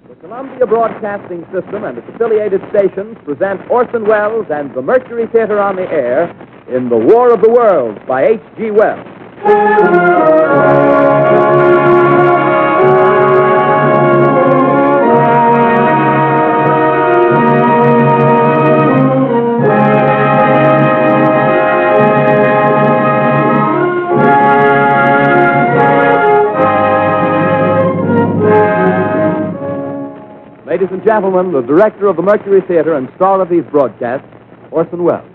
The Columbia Broadcasting System and its affiliated stations present Orson Welles and the Mercury Theater on the air in The War of the Worlds by H.G. Wells. Ladies and gentlemen, the director of the Mercury Theater and star of these broadcasts, Orson Welles.